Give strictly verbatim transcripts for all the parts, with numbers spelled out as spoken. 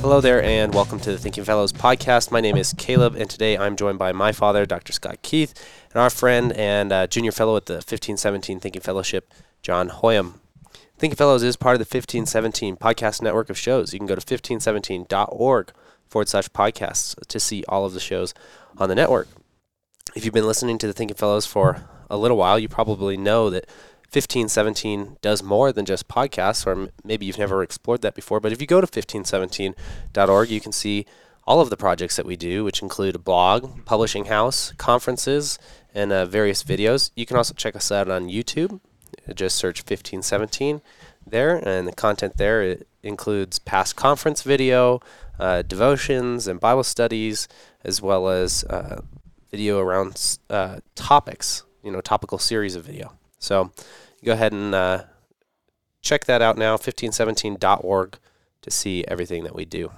Hello there, and welcome to the Thinking Fellows podcast. My name is Caleb, and today I'm joined by my father, Doctor Scott Keith, and our friend and uh, junior fellow at the fifteen seventeen Thinking Fellowship, John Hoyam. Thinking Fellows is part of the fifteen seventeen podcast network of shows. You can go to fifteen seventeen dot org forward slash podcasts to see all of the shows on the network. If you've been listening to the Thinking Fellows for a little while, you probably know that fifteen seventeen does more than just podcasts, or m- maybe you've never explored that before. But if you go to fifteen seventeen dot org, you can see all of the projects that we do, which include a blog, publishing house, conferences, and uh, various videos. You can also check us out on YouTube. Just search fifteen seventeen there, and the content there it includes past conference video, uh, devotions, and Bible studies, as well as uh, video around uh, topics, you know, topical series of video. So go ahead and uh, check that out now, fifteen seventeen dot org, to see everything that we do.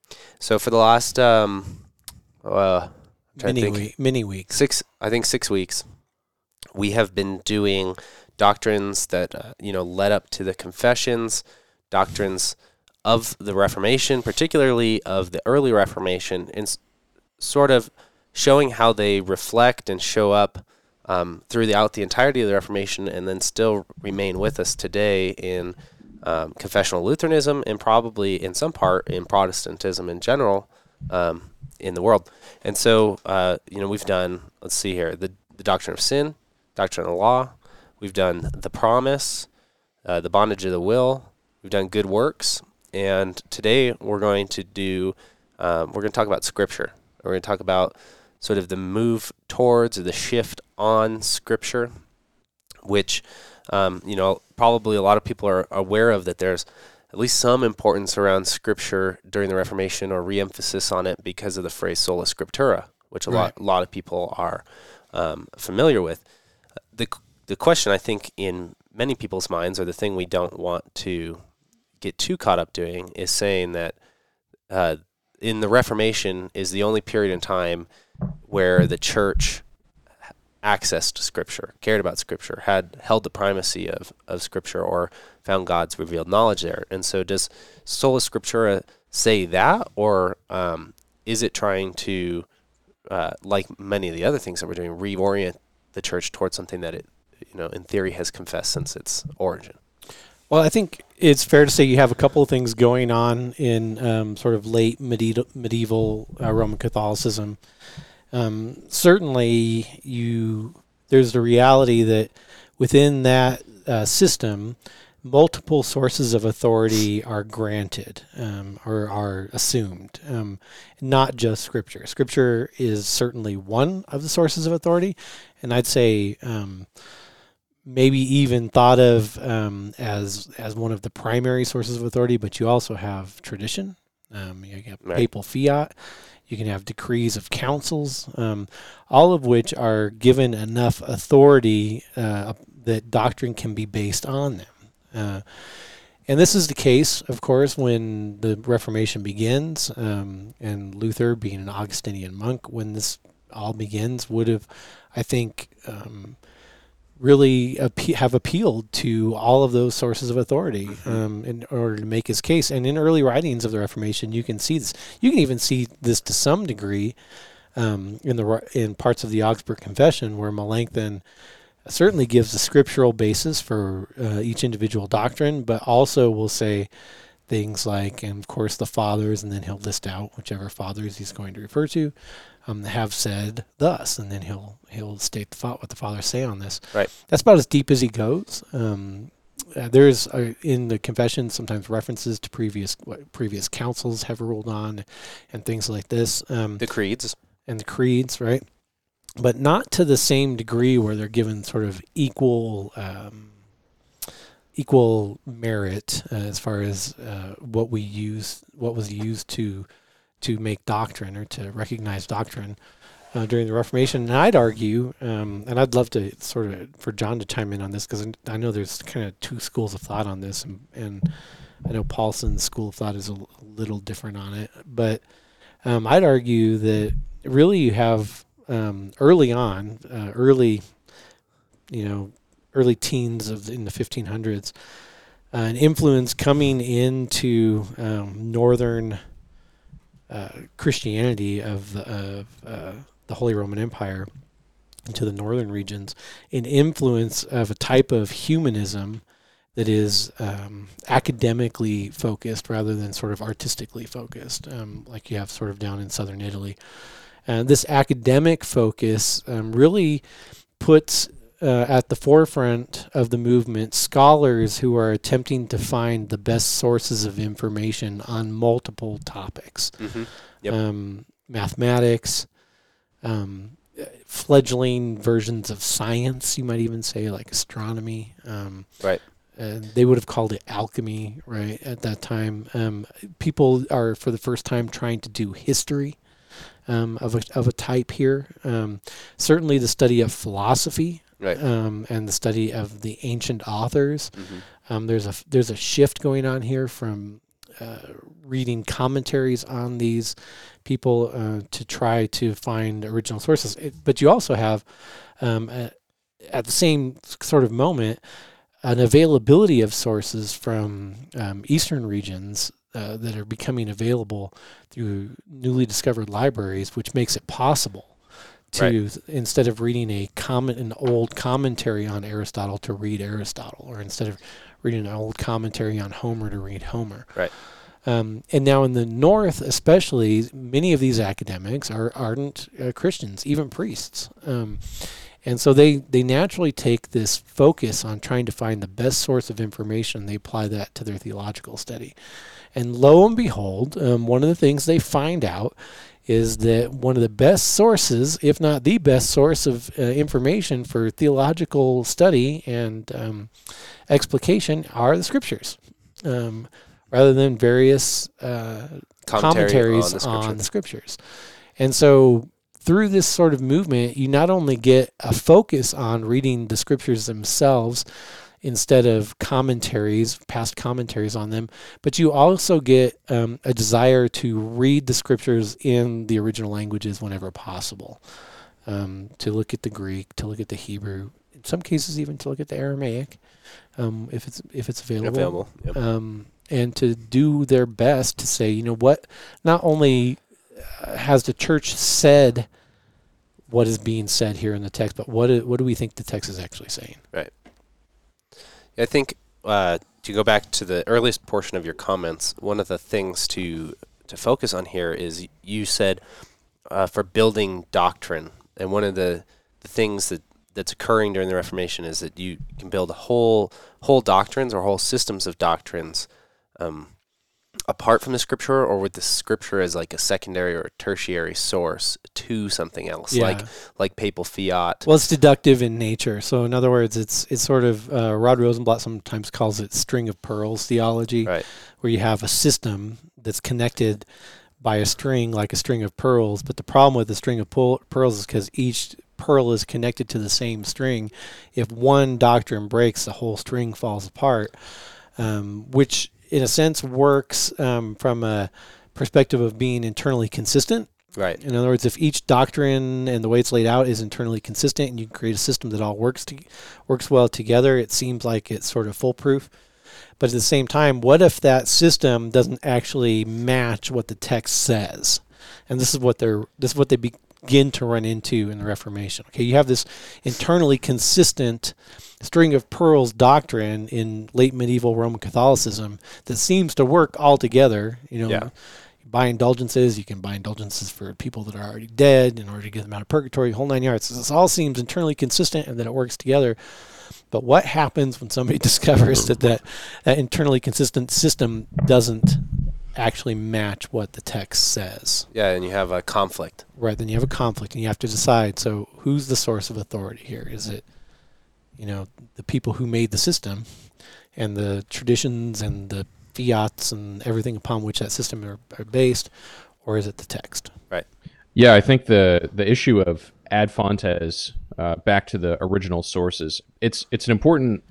So for the last um, uh, many, week, many weeks, six, I think six weeks, we have been doing doctrines that uh, you know led up to the confessions, doctrines of the Reformation, particularly of the early Reformation, and s- sort of showing how they reflect and show up Um, throughout the entirety of the Reformation, and then still remain with us today in um, confessional Lutheranism, and probably in some part in Protestantism in general um, in the world. And so, uh, you know, we've done, let's see here, the, the doctrine of sin, doctrine of law. We've done the promise, uh, the bondage of the will. We've done good works. And today we're going to do, um, we're going to talk about Scripture. We're going to talk about sort of the move towards or the shift on Scripture, which, um, you know, probably a lot of people are aware of, that there's at least some importance around Scripture during the Reformation, or re-emphasis on it because of the phrase sola scriptura, which a right. lot a lot of people are um, familiar with. The the question, I think, in many people's minds, or the thing we don't want to get too caught up doing, is saying that uh, in the Reformation is the only period in time where the church accessed Scripture, cared about Scripture, had held the primacy of, of Scripture, or found God's revealed knowledge there. And so does sola scriptura say that, or um, is it trying to, uh, like many of the other things that we're doing, reorient the church towards something that it, you know, in theory has confessed since its origin? Well, I think it's fair to say you have a couple of things going on in um, sort of late medieval, medieval uh, Roman Catholicism. Um, certainly, you there's the reality that within that uh, system, multiple sources of authority are granted um, or are assumed, um, not just Scripture. Scripture is certainly one of the sources of authority, and I'd say um, maybe even thought of um, as as one of the primary sources of authority. But you also have tradition. Um, you have Right. papal fiat. You can have decrees of councils, um, all of which are given enough authority uh, that doctrine can be based on them. Uh, and this is the case, of course, when the Reformation begins, um, and Luther, being an Augustinian monk, when this all begins, would have, I think, um, really appe- have appealed to all of those sources of authority um, in order to make his case. And in early writings of the Reformation, you can see this. You can even see this to some degree um, in the in parts of the Augsburg Confession, where Melanchthon certainly gives a scriptural basis for uh, each individual doctrine, but also will say things like, and of course the fathers, and then he'll list out whichever fathers he's going to refer to, um, have said thus, and then he'll he'll state the fa- what the fathers say on this. Right. That's about as deep as he goes. Um, uh, there's uh, in the confession sometimes references to previous what previous councils have ruled on, and things like this. Um, The creeds. and the creeds, right? But not to the same degree where they're given sort of equal um, equal merit uh, as far as uh, what we use, what was used to to make doctrine or to recognize doctrine uh, during the Reformation. And I'd argue, um, and I'd love to sort of for John to chime in on this, because I know there's kind of two schools of thought on this, and, and I know Paulson's school of thought is a, a little different on it. But um, I'd argue that really you have um, early on, uh, early, you know, early teens of the, in the fifteen hundreds, uh, an influence coming into um, northern uh, Christianity of the, of uh, the Holy Roman Empire into the northern regions, an influence of a type of humanism that is um, academically focused rather than sort of artistically focused, um, like you have sort of down in southern Italy. And this academic focus um, really puts uh, at the forefront of the movement scholars who are attempting to find the best sources of information on multiple topics. Mm-hmm. Yep. Um, mathematics, um, fledgling versions of science, you might even say, like astronomy. Um, right. Uh, they would have called it alchemy, right, at that time. Um, people are, for the first time, trying to do history um, of, a, of a type here. Um, certainly the study of philosophy right. um, and the study of the ancient authors. Mm-hmm. Um, there's a there's a shift going on here from uh, reading commentaries on these people uh, to try to find original sources. It, but you also have, um, a, at the same sort of moment, an availability of sources from um, eastern regions uh, that are becoming available through newly discovered libraries, which makes it possible to, right. instead of reading a comment, an old commentary on Aristotle, to read Aristotle, or instead of reading an old commentary on Homer, to read Homer. Right. Um, and now in the North, especially, many of these academics are ardent uh, Christians, even priests. Um, And so they, they naturally take this focus on trying to find the best source of information. They apply that to their theological study. And lo and behold, um, one of the things they find out is that one of the best sources, if not the best source of uh, information for theological study and um, explication, are the scriptures, um, rather than various uh, Commentary commentaries on the scripture. on the scriptures. And so through this sort of movement, you not only get a focus on reading the scriptures themselves instead of commentaries, past commentaries on them, but you also get um, a desire to read the scriptures in the original languages whenever possible, um, to look at the Greek, to look at the Hebrew, in some cases even to look at the Aramaic, um, if it's if it's available, available. Yep. Um, and to do their best to say, you know what, not only has the church said what is being said here in the text, but what do, what do we think the text is actually saying? Right. I think uh, to go back to the earliest portion of your comments, one of the things to to focus on here is you said uh, for building doctrine, and one of the, the things that, that's occurring during the Reformation is that you can build whole whole doctrines or whole systems of doctrines um, apart from the scripture, or with the scripture as like a secondary or a tertiary source to something else, Yeah. like like papal fiat. Well, it's deductive in nature. So in other words, it's it's sort of, uh, Rod Rosenblatt sometimes calls it string of pearls theology, Right. where you have a system that's connected by a string, like a string of pearls. But the problem with the string of pearl- pearls is because each pearl is connected to the same string. If one doctrine breaks, the whole string falls apart, um, which in a sense works um, from a perspective of being internally consistent. Right. In other words, if each doctrine and the way it's laid out is internally consistent, and you can create a system that all works to, works well together, it seems like it's sort of foolproof. But at the same time, what if that system doesn't actually match what the text says? And this is what they're this is what they begin to run into in the Reformation. Okay, you have this internally consistent string of pearls doctrine in late medieval Roman Catholicism that seems to work all together. You know, Yeah. you buy indulgences, you can buy indulgences for people that are already dead in order to get them out of purgatory, whole nine yards. This all seems internally consistent and that it works together. But what happens when somebody discovers that, that that internally consistent system doesn't actually match what the text says? Yeah, and you have a conflict. Right, then you have a conflict, and you have to decide, so who's the source of authority here? Is it, you know, the people who made the system and the traditions and the fiats and everything upon which that system are, are based, or is it the text? Right. Yeah, I think the the issue of ad fontes, uh, back to the original sources, it's it's an important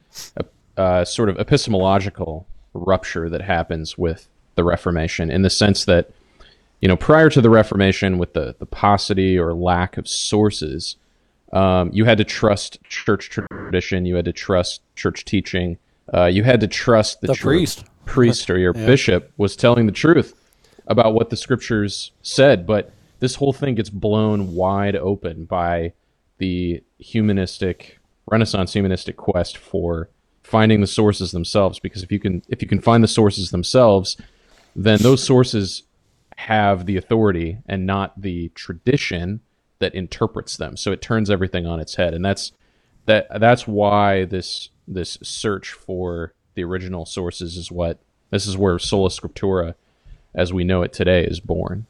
uh, sort of epistemological rupture that happens with the Reformation, in the sense that, you know, prior to the Reformation, with the, the paucity or lack of sources, um, you had to trust church tradition, you had to trust church teaching, uh, you had to trust the, The church priest. priest or your Yeah. bishop was telling the truth. about what the scriptures said, but this whole thing gets blown wide open by the humanistic, Renaissance humanistic quest for finding the sources themselves. Because if you can, if you can find the sources themselves, then those sources have the authority and not the tradition that interprets them. So it turns everything on its head, and that's that. That's why this this search for the original sources is what this is where Sola Scriptura, as we know it today, is born.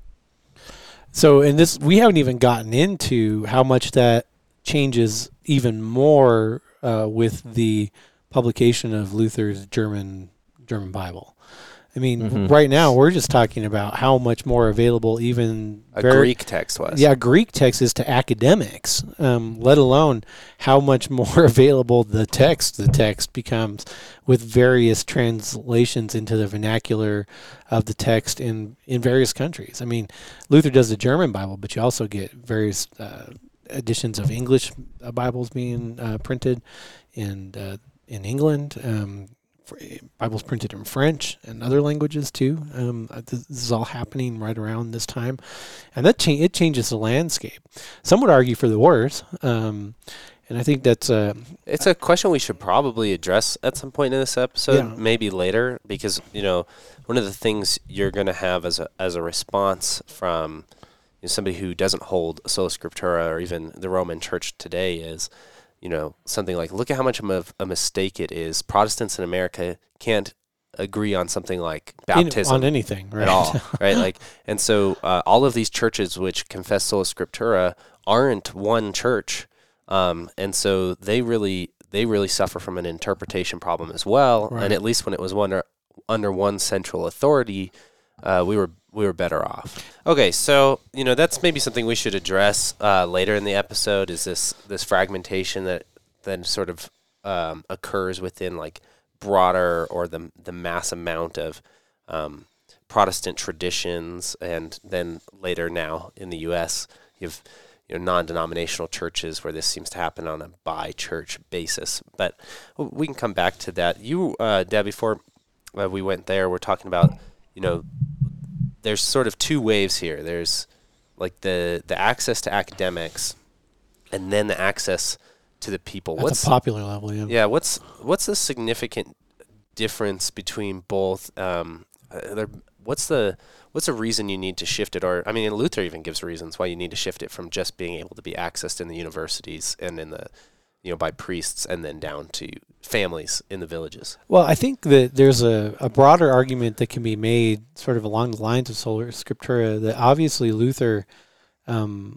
So, in this, we haven't even gotten into how much that changes even more uh, with the publication of Luther's German German Bible. I mean, mm-hmm. right now we're just talking about how much more available even a very, Greek text was. Yeah, Greek text is to academics, um, let alone how much more available the text the text becomes with various translations into the vernacular of the text in, in various countries. I mean, Luther does the German Bible, but you also get various uh, editions of English uh, Bibles being uh, printed in uh, in England. Um, Bibles printed in French and other languages too. Um, this is all happening right around this time, and that cha- it changes the landscape. Some would argue for the worse, um, and I think that's a. It's a question we should probably address at some point in this episode, yeah. maybe later, because you know one of the things you're going to have as a as a response from you know, somebody who doesn't hold Sola Scriptura or even the Roman Church today is. You know, something like, look at how much of a mistake it is. Protestants in America can't agree on something like baptism. In, on anything, right? At all, right? Like, and so uh, all of these churches which confess Sola Scriptura aren't one church. Um, and so they really, they really suffer from an interpretation problem as well. Right. And at least when it was under, under one central authority, uh, we were we were better off. Okay, so you know that's maybe something we should address uh, later in the episode. Is this this fragmentation that then sort of um, occurs within like broader or the the mass amount of um, Protestant traditions, and then later now in the U S you have you know non-denominational churches where this seems to happen on a by-church basis. But we can come back to that. You, uh, Dad, before uh, we went there, we're talking about you know. There's sort of two waves here. There's like the, the access to academics, and then the access to the people. At what's the popular level, yeah. Yeah. What's what's the significant difference between both? Um, uh, what's the what's the reason you need to shift it? Or I mean, Luther even gives reasons why you need to shift it from just being able to be accessed in the universities and in the you know by priests, and then down to families in the villages. Well, I think that there's a, a broader argument that can be made sort of along the lines of Sola Scriptura that obviously Luther um,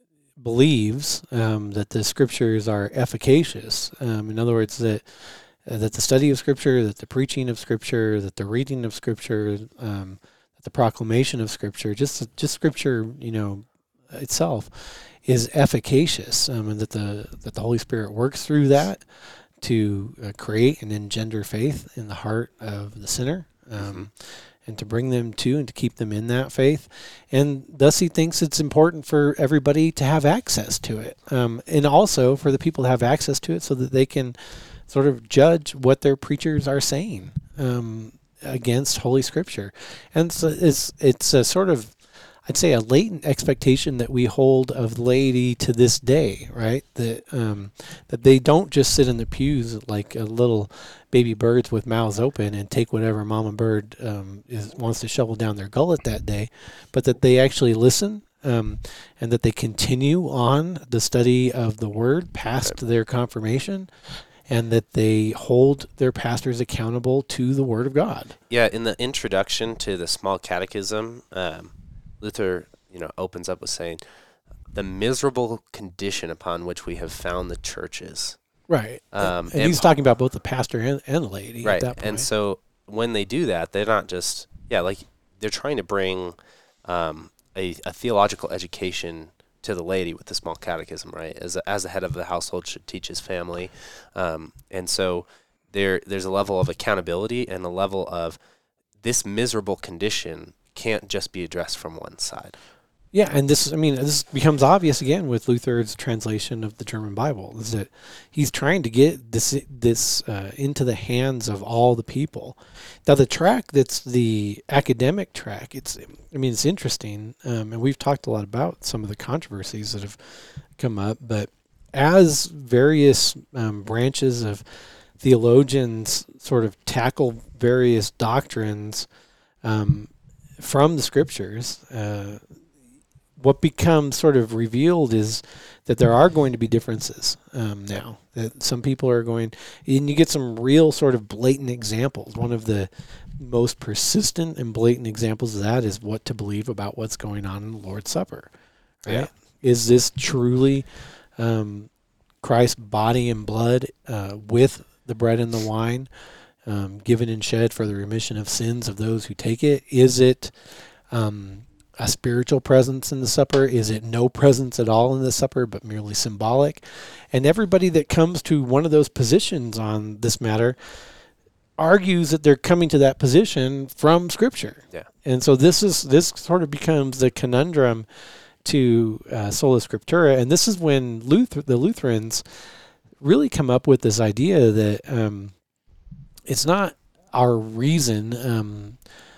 believes um, that the scriptures are efficacious. Um, in other words, that uh, that the study of Scripture, that the preaching of Scripture, that the reading of Scripture, um, that the proclamation of Scripture, just just Scripture, you know, itself is efficacious, um, and that the that the Holy Spirit works through that to uh, create and engender faith in the heart of the sinner, um, mm-hmm. and to bring them to and to keep them in that faith. And thus he thinks it's important for everybody to have access to it, um, and also for the people to have access to it so that they can sort of judge what their preachers are saying um, against Holy Scripture. And so it's, it's a sort of I'd say a latent expectation that we hold of the laity to this day, right? That um, that they don't just sit in the pews like a little baby birds with mouths open and take whatever mama bird um, is, wants to shovel down their gullet that day, but that they actually listen um, and that they continue on the study of the Word past their confirmation, and that they hold their pastors accountable to the Word of God. Yeah, in the introduction to the Small Catechism, um, Luther, you know, opens up with saying, the miserable condition upon which we have found the churches. Right. Um, and, and he's talking about both the pastor and, and the laity right. at that point. And so when they do that, they're not just, yeah, like they're trying to bring um, a, a theological education to the laity with the Small Catechism, right? As a, as the head of the household should teach his family. Um, and so there there's a level of accountability and a level of this miserable condition can't just be addressed from one side. Yeah, and this, I mean, this becomes obvious again with Luther's translation of the German Bible, is that he's trying to get this this uh, into the hands of all the people. Now, the track that's the academic track, it's, I mean, it's interesting, um, and we've talked a lot about some of the controversies that have come up, but as various um, branches of theologians sort of tackle various doctrines um, from the scriptures, uh, what becomes sort of revealed is that there are going to be differences um, now. That some people are going, and you get some real sort of blatant examples. One of the most persistent and blatant examples of that is what to believe about what's going on in the Lord's Supper. Right? Yeah. Is this truly um, Christ's body and blood uh, with the bread and the wine, um, given and shed for the remission of sins of those who take it? Is it Um, a spiritual presence in the supper? Is it no presence at all in the supper, but merely symbolic? And everybody that comes to one of those positions on this matter argues that they're coming to that position from Scripture. Yeah. And so this is this sort of becomes the conundrum to uh, sola scriptura, and this is when Luther, the Lutherans really come up with this idea that um, it's not our reason. Um,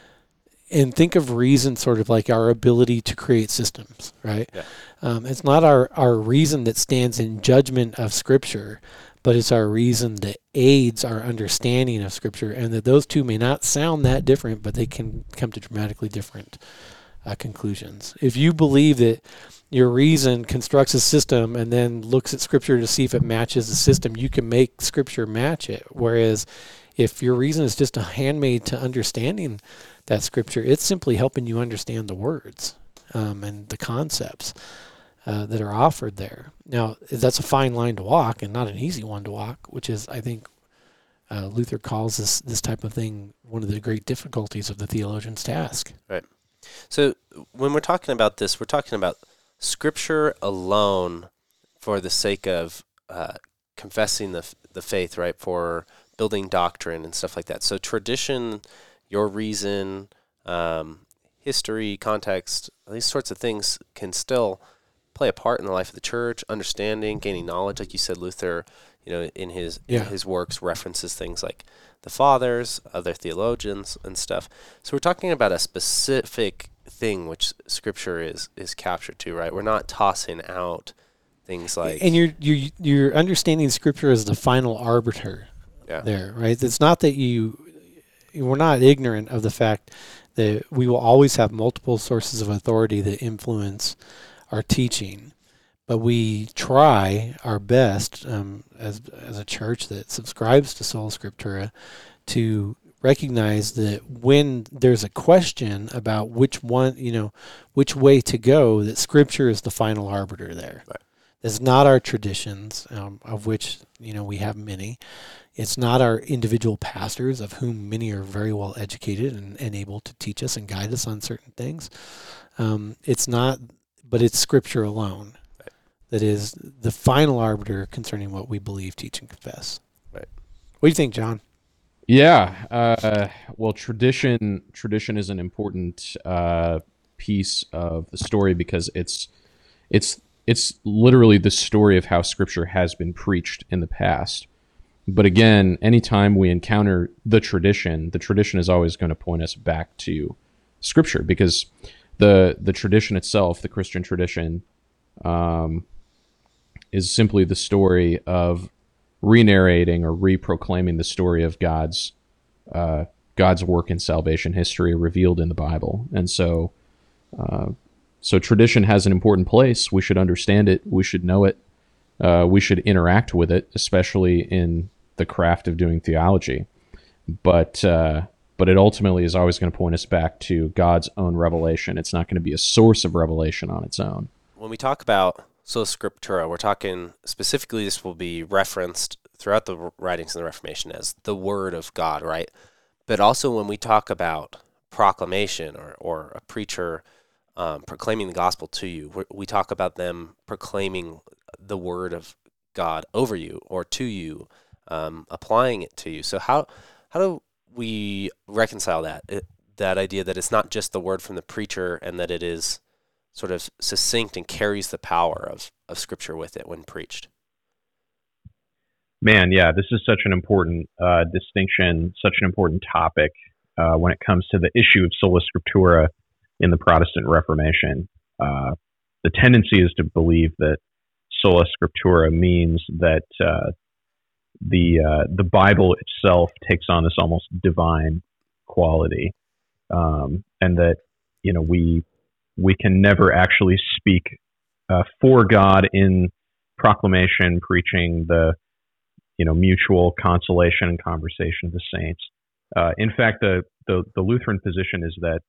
And think of reason sort of like our ability to create systems, right? Yeah. Um, it's not our, our reason that stands in judgment of Scripture, but it's our reason that aids our understanding of Scripture, and that those two may not sound that different, but they can come to dramatically different uh, conclusions. If you believe that your reason constructs a system and then looks at Scripture to see if it matches the system, you can make Scripture match it. Whereas if your reason is just a handmaid to understanding that Scripture, it's simply helping you understand the words um, and the concepts uh, that are offered there. Now, that's a fine line to walk and not an easy one to walk, which is, I think, uh, Luther calls this this type of thing one of the great difficulties of the theologian's task. Right. So when we're talking about this, we're talking about Scripture alone for the sake of uh, confessing the the faith, right, for building doctrine and stuff like that. So tradition, your reason, um, history, context, these sorts of things can still play a part in the life of the church, understanding, gaining knowledge. Like you said, Luther, you know, in his Yeah. in his works references things like the fathers, other theologians and stuff. So we're talking about a specific thing which Scripture is is captured to, right? We're not tossing out things like... And you're, you're, you're understanding Scripture as the final arbiter Yeah. there, right? It's not that you... We're not ignorant of the fact that we will always have multiple sources of authority that influence our teaching, but we try our best um, as as a church that subscribes to Sola Scriptura to recognize that when there's a question about which one, you know, which way to go, that Scripture is the final arbiter there. Right. It's not our traditions, um, of which, you know, we have many. It's not our individual pastors, of whom many are very well educated and, and able to teach us and guide us on certain things. Um, it's not, but it's Scripture alone Right. that is the final arbiter concerning what we believe, teach, and confess. Right. What do you think, John? Yeah. Uh, well, tradition tradition is an important uh, piece of the story because it's it's it's literally the story of how Scripture has been preached in the past. But again, anytime we encounter the tradition, the tradition is always going to point us back to Scripture, because the the tradition itself, the Christian tradition, um, is simply the story of re-narrating or re-proclaiming the story of God's uh, God's work in salvation history revealed in the Bible. And so, uh, so tradition has an important place. We should understand it. We should know it. Uh, we should interact with it, especially in the craft of doing theology. But uh, but it ultimately is always going to point us back to God's own revelation. It's not going to be a source of revelation on its own. When we talk about Sola Scriptura, we're talking specifically, this will be referenced throughout the writings of the Reformation as the Word of God, right? But also when we talk about proclamation or, or a preacher um, proclaiming the gospel to you, we we talk about them proclaiming the Word of God over you or to you, um, applying it to you. So how how do we reconcile that, it, that idea that it's not just the word from the preacher and that it is sort of succinct and carries the power of, of Scripture with it when preached. Man, yeah, this is such an important uh, distinction, such an important topic uh, when it comes to the issue of sola scriptura in the Protestant Reformation. Uh, the tendency is to believe that sola scriptura means that uh, the uh, the Bible itself takes on this almost divine quality, um, and that you know we we can never actually speak uh, for God in proclamation, preaching, the you know mutual consolation and conversation of the saints. Uh, in fact, the, the the Lutheran position is that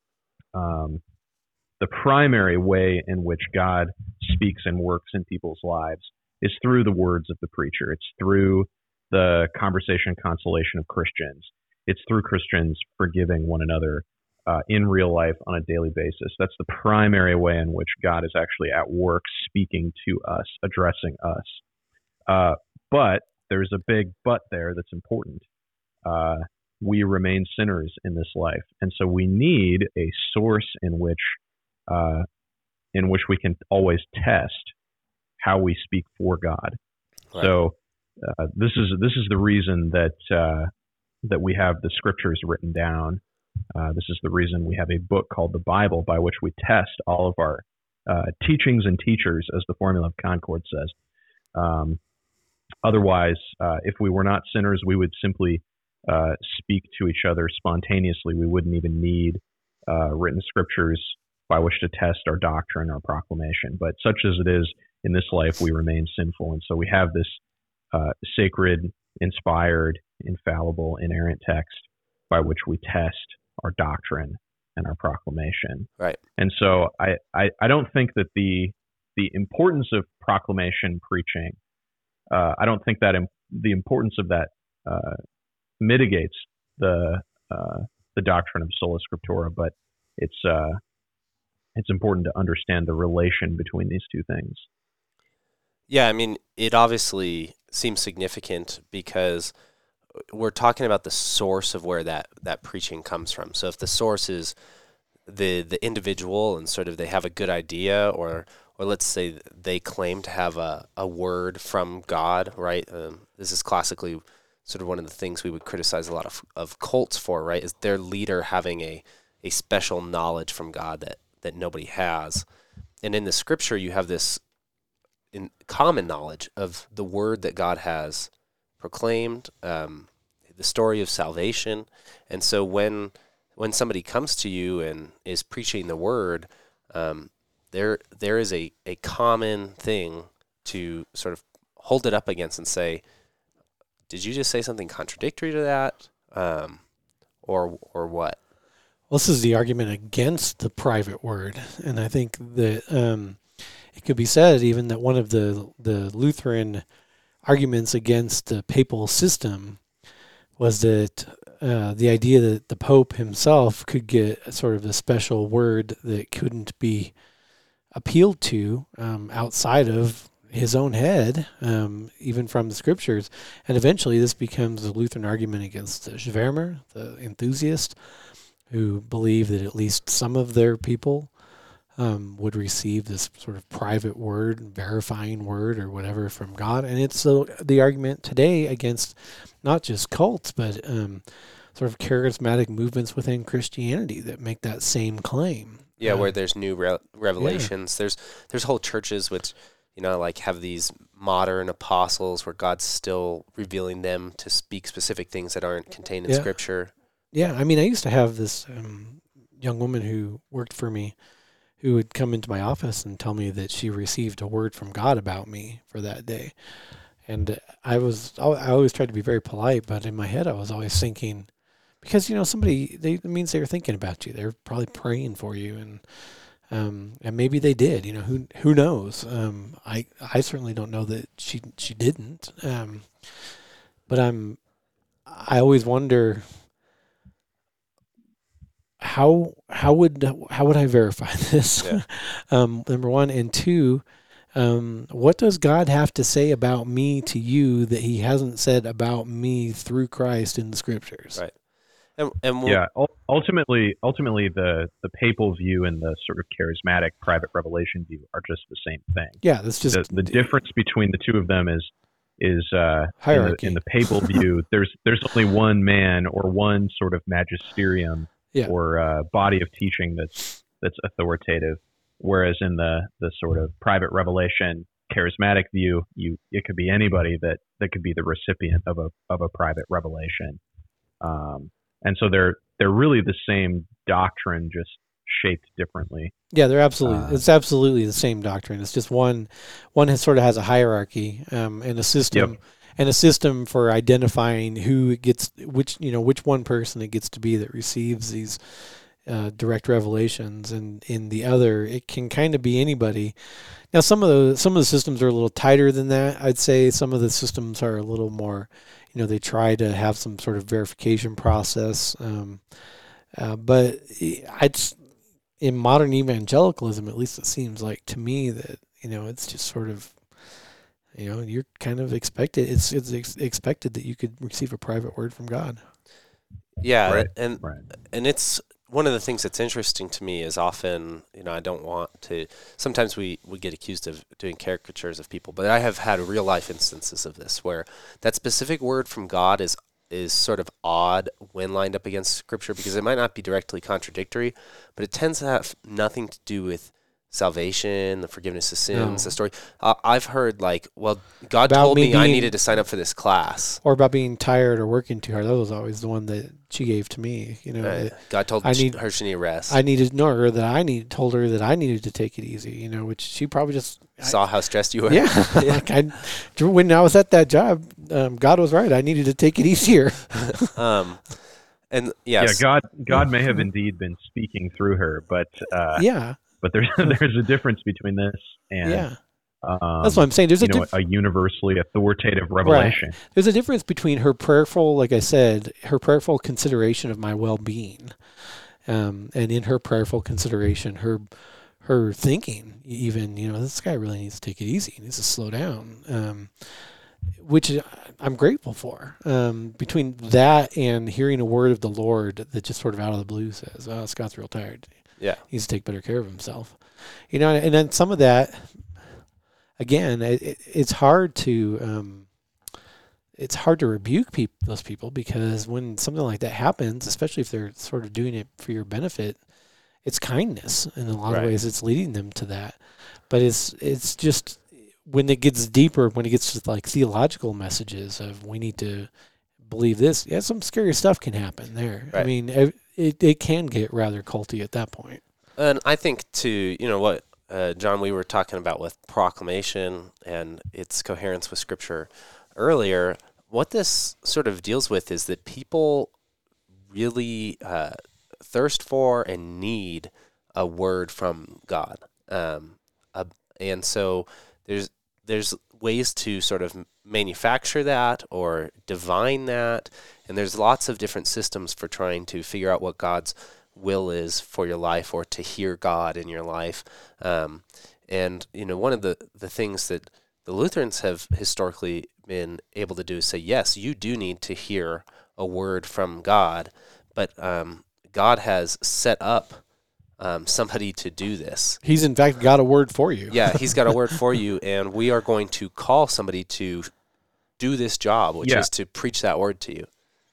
um, the primary way in which God speaks and works in people's lives is through the words of the preacher. It's through the conversation and consolation of Christians. It's through Christians forgiving one another uh, in real life on a daily basis. That's the primary way in which God is actually at work speaking to us, addressing us. Uh, but there's a big but there that's important. Uh, we remain sinners in this life. And so we need a source in which uh, in which we can always test how we speak for God. Right. So uh, this is this is the reason that uh, that we have the scriptures written down. Uh, this is the reason we have a book called the Bible, by which we test all of our uh, teachings and teachers, as the Formula of Concord says. Um, otherwise, uh, if we were not sinners, we would simply uh, speak to each other spontaneously. We wouldn't even need uh, written scriptures by which to test our doctrine or proclamation. But such as it is, in this life, we remain sinful. And so we have this uh, sacred, inspired, infallible, inerrant text by which we test our doctrine and our proclamation. Right. And so I, I, I don't think that the the importance of proclamation preaching, uh, I don't think that im- the importance of that uh, mitigates the uh, the doctrine of sola scriptura, but it's uh, it's important to understand the relation between these two things. Yeah, I mean, it obviously seems significant because we're talking about the source of where that, that preaching comes from. So if the source is the the individual and sort of they have a good idea, or or let's say they claim to have a, a word from God, right? Um, this is classically sort of one of the things we would criticize a lot of, of cults for, right? Is their leader having a, a special knowledge from God that, that nobody has. And in the scripture, you have this in common knowledge of the word that God has proclaimed, um, the story of salvation. And so when when somebody comes to you and is preaching the word, um, there there is a, a common thing to sort of hold it up against and say, did you just say something contradictory to that? Um, or or what? Well, this is the argument against the private word. And I think that um, it could be said even that one of the, the Lutheran arguments against the papal system was that uh, the idea that the Pope himself could get sort of a special word that couldn't be appealed to um, outside of his own head, um, even from the scriptures. And eventually this becomes a Lutheran argument against the Schwärmer, the enthusiast, who believe that at least some of their people um, would receive this sort of private word, verifying word or whatever from God. And it's uh, the argument today against not just cults, but um, sort of charismatic movements within Christianity that make that same claim. Yeah, uh, where there's new re- revelations. Yeah. There's there's whole churches which, you know, like have these modern apostles where God's still revealing them to speak specific things that aren't contained in yeah. Scripture. Yeah, I mean, I used to have this um, young woman who worked for me who would come into my office and tell me that she received a word from God about me for that day. And I was, I always tried to be very polite, but in my head I was always thinking, because, you know, somebody, they, it means they were thinking about you. They're probably praying for you. And um, and maybe they did, you know, who who knows? Um, I, I certainly don't know that she, she didn't. Um, but I'm, I always wonder, How how would how would I verify this? Yeah. um, number one, and two, um, what does God have to say about me to you that He hasn't said about me through Christ in the Scriptures? Right, And, and we'll, Yeah, ul- ultimately, ultimately, the the papal view and the sort of charismatic private revelation view are just the same thing. Yeah, that's just The the difference between the two of them is is uh, in the hierarchy. in the papal view. There's there's only one man or one sort of magisterium Yeah. or uh, body of teaching that's that's authoritative. Whereas in the the sort of private revelation charismatic view, you it could be anybody that that could be the recipient of a of a private revelation. Um, and so they're they're really the same doctrine, just shaped differently. Yeah, they're absolutely. Uh, it's absolutely the same doctrine. It's just one, one has sort of has a hierarchy um, and a system, Yep. and a system for identifying who gets which. You know, which one person it gets to be that receives these uh, direct revelations, and in the other, it can kind of be anybody. Now, some of the some of the systems are a little tighter than that. I'd say some of the systems are a little more. You know, they try to have some sort of verification process, um, uh, but I'd. in modern evangelicalism, at least it seems like to me that, you know, it's just sort of, you know, you're kind of expected. It's it's ex- expected that you could receive a private word from God. yeah, Right, and right. and it's one of the things that's interesting to me is often, you know, I don't want to. Sometimes we we get accused of doing caricatures of people, but I have had real life instances of this where that specific word from God is is sort of odd when lined up against Scripture because it might not be directly contradictory, but it tends to have nothing to do with salvation, the forgiveness of sins, No. the story. Uh, I've heard like, well, God About told me me I being- needed to sign up for this class. Or about being tired or working too hard. That was always the one that she gave to me. You know, Uh, that God told I sh- need- her she needed rest. I needed no, or that I need told her that I needed to take it easy. You know, which she probably just Saw how stressed you were. yeah. like I, when I was at that job, um, God was right. I needed to take it easier. um, and Yeah, yes, God God may have indeed been speaking through her, but uh, yeah, but there's there's a difference between this and yeah. um, That's what I'm saying. There's you a know diff- a universally authoritative revelation. There's a difference between her prayerful, like I said, her prayerful consideration of my well-being, um, and in her prayerful consideration, her her thinking, even, you know, this guy really needs to take it easy. He needs to slow down, um, which I'm grateful for. Um, between that and hearing a word of the Lord that just sort of out of the blue says, "Oh, Scott's real tired. yeah, He needs to take better care of himself." You know, and then some of that, again, it, it's hard to. Um, it's hard to rebuke peop- those people because when something like that happens, especially if they're sort of doing it for your benefit, it's kindness. In a lot Right. of ways, it's leading them to that. But it's it's just when it gets deeper, when it gets to like theological messages of we need to believe this, yeah, some scary stuff can happen there. I Right. mean, it, it it can get rather culty at that point. and I think to you know what uh, John, we were talking about with proclamation and its coherence with Scripture earlier. What this sort of deals with is that people really uh, thirst for and need a word from God, um, uh, and so there's there's ways to sort of manufacture that or divine that, and there's lots of different systems for trying to figure out what God's will is for your life or to hear God in your life. Um, and you know, one of the the things that the Lutherans have historically been able to do is say, yes, you do need to hear a word from God, but um, God has set up um, somebody to do this. He's in fact got a word for you. Yeah, he's got a word for you, and we are going to call somebody to do this job, which Yeah. is to preach that word to you.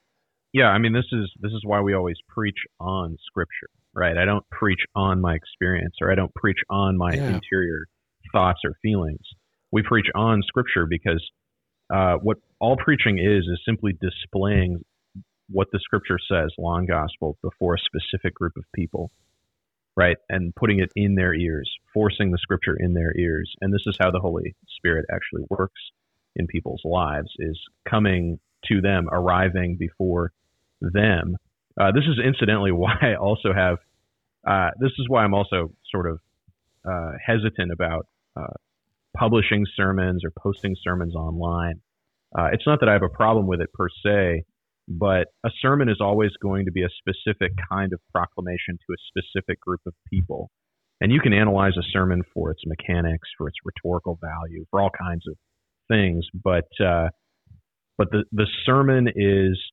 Yeah, I mean this is this is why we always preach on Scripture, right? I don't preach on my experience, or I don't preach on my Yeah. interior thoughts or feelings. We preach on Scripture because uh, what all preaching is is simply displaying what the Scripture says, law and gospel, before a specific group of people, right? And putting it in their ears, forcing the Scripture in their ears. And this is how the Holy Spirit actually works in people's lives, is coming to them, arriving before them. Uh, this is incidentally why I also have, uh, this is why I'm also sort of uh, hesitant about uh, publishing sermons or posting sermons online. Uh, it's not that I have a problem with it per se, but a sermon is always going to be a specific kind of proclamation to a specific group of people. And you can analyze a sermon for its mechanics, for its rhetorical value, for all kinds of things. But uh, but the, the sermon is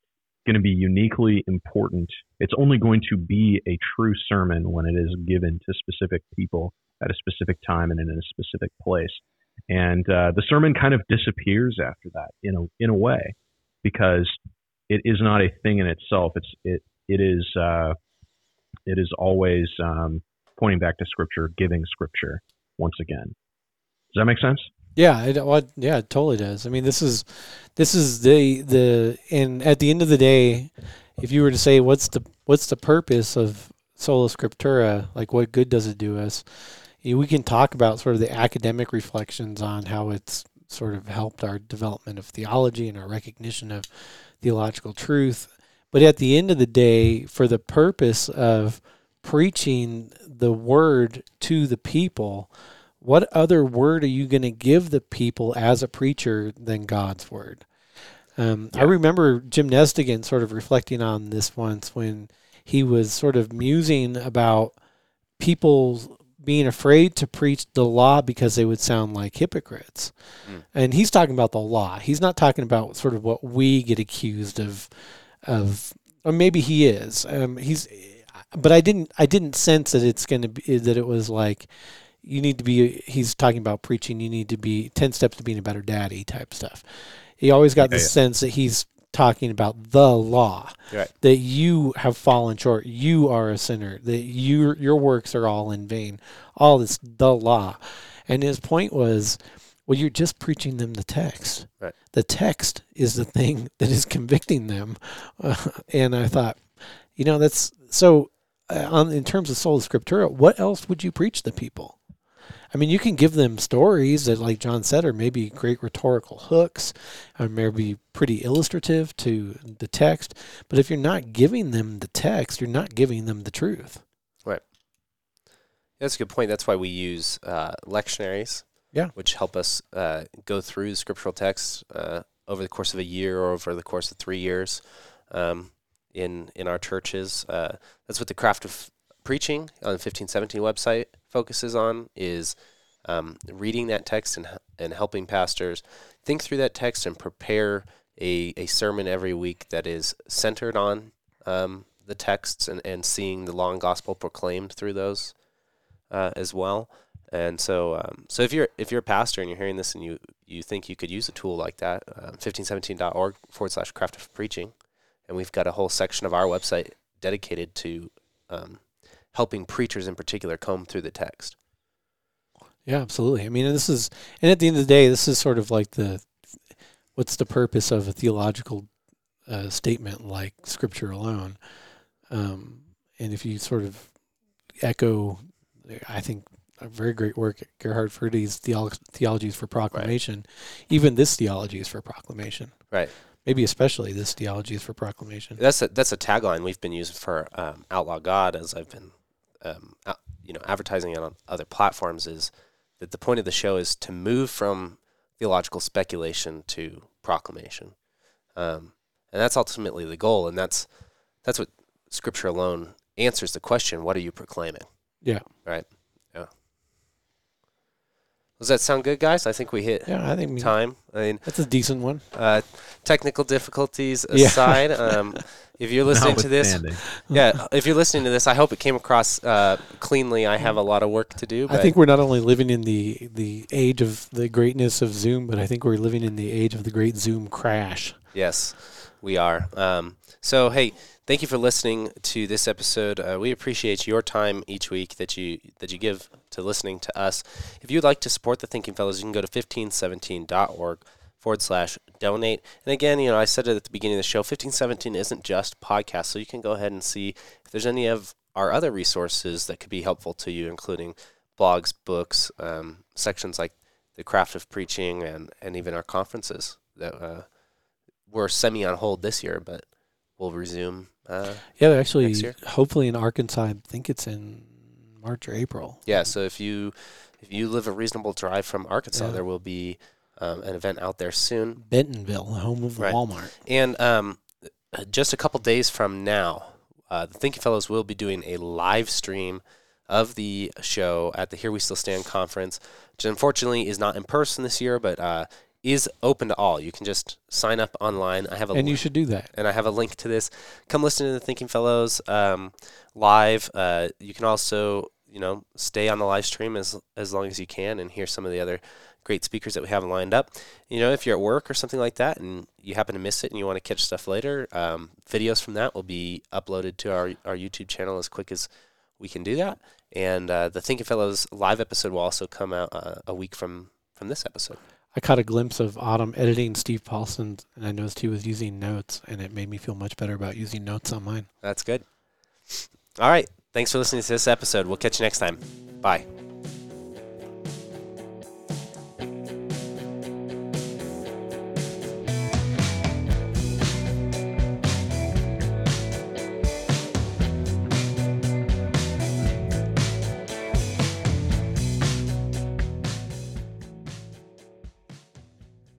going to be uniquely important. It's only going to be a true sermon when it is given to specific people at a specific time and in a specific place. And uh, the sermon kind of disappears after that in a in a way, because it is not a thing in itself. It's it it is uh, it is always um, pointing back to Scripture, giving Scripture once again. Does that make sense? Yeah, it, well, yeah, it totally does. I mean, this is this is the the and at the end of the day, if you were to say what's the what's the purpose of Sola Scriptura, like what good does it do us? We can talk about sort of the academic reflections on how it's sort of helped our development of theology and our recognition of theological truth. But at the end of the day, for the purpose of preaching the word to the people, what other word are you going to give the people as a preacher than God's word? Um, yeah. I remember Jim Nestigan sort of reflecting on this once when he was sort of musing about people being afraid to preach the law because they would sound like hypocrites. Mm. And he's talking about the law. He's not talking about sort of what we get accused of, of, or maybe he is. Um, he's, but I didn't, I didn't sense that it's going to be, that it was like, you need to be, he's talking about preaching, you need to be ten steps to being a better daddy type stuff. He always got yeah, the yeah. sense that he's talking about the law, right. that you have fallen short, you are a sinner, that you, your works are all in vain, all this, the law. And his point was, well, you're just preaching them the text. Right. The text is the thing that is convicting them. Uh, and I thought, you know, that's, so uh, on in terms of Sola Scriptura, what else would you preach the people? I mean, you can give them stories that, like John said, are maybe great rhetorical hooks, or maybe pretty illustrative to the text. But if you're not giving them the text, you're not giving them the truth. Right. That's a good point. That's why we use uh, lectionaries, yeah. which help us uh, go through the scriptural texts uh, over the course of a year or over the course of three years um, in in our churches. Uh, that's what the Craft of Preaching on the fifteen seventeen website focuses on, is um, reading that text and and helping pastors think through that text and prepare a, a sermon every week that is centered on um, the texts and, and seeing the law and gospel proclaimed through those uh, as well. And so um, so if you're if you're a pastor and you're hearing this and you, you think you could use a tool like that, uh, fifteen seventeen dot org forward slash craft of preaching, and we've got a whole section of our website dedicated to um, helping preachers in particular comb through the text. Yeah, absolutely. I mean, this is, and at the end of the day, this is sort of like the, what's the purpose of a theological uh, statement like Scripture alone? Um, and if you sort of echo, I think, a very great work, Gerhard Furdy's Theolo- Theologies for Proclamation, right. even this theology is for proclamation. Right. Maybe especially this theology is for proclamation. That's a, that's a tagline we've been using for um, Outlaw God, as I've been um, out, you know, advertising it on other platforms, is that the point of the show is to move from theological speculation to proclamation. Um, and that's ultimately the goal, and that's that's what Scripture alone answers the question, what are you proclaiming? Yeah. Right? Yeah. Does that sound good, guys? I think we hit yeah, I think time. I mean, that's a decent one. Uh, technical difficulties aside, yeah. um, if you're listening to this, yeah, if you're listening to this, I hope it came across uh, cleanly. I have a lot of work to do. But I think we're not only living in the the age of the greatness of Zoom, but I think we're living in the age of the great Zoom crash. Yes, we are. Um, so, hey, thank you for listening to this episode. Uh, we appreciate your time each week that you that you give to listening to us. If you'd like to support the Thinking Fellows, you can go to fifteen seventeen dot org forward slash donate. And again, you know, I said it at the beginning of the show, fifteen seventeen isn't just podcasts, so you can go ahead and see if there's any of our other resources that could be helpful to you, including blogs, books, um, sections like the Craft of Preaching, and, and even our conferences that uh, were semi on hold this year, but we'll resume uh, yeah, actually, next year. Hopefully in Arkansas, I think it's in March or April. Yeah, so if you if you live a reasonable drive from Arkansas, yeah. there will be um, an event out there soon. Bentonville, home of right. Walmart. And um, just a couple days from now, uh, the Thinking Fellows will be doing a live stream of the show at the Here We Still Stand conference, which unfortunately is not in person this year, but uh, is open to all. You can just sign up online. I have a And li- you should do that. and I have a link to this. Come listen to the Thinking Fellows um, live. Uh, you can also, you know, stay on the live stream as as long as you can and hear some of the other great speakers that we have lined up. You know, if you're at work or something like that and you happen to miss it and you want to catch stuff later, um, videos from that will be uploaded to our, our YouTube channel as quick as we can do that. And uh, the Thinking Fellows live episode will also come out uh, a week from, from this episode. I caught a glimpse of Autumn editing Steve Paulson, and I noticed he was using notes, and it made me feel much better about using notes on mine. That's good. All right. Thanks for listening to this episode. We'll catch you next time. Bye.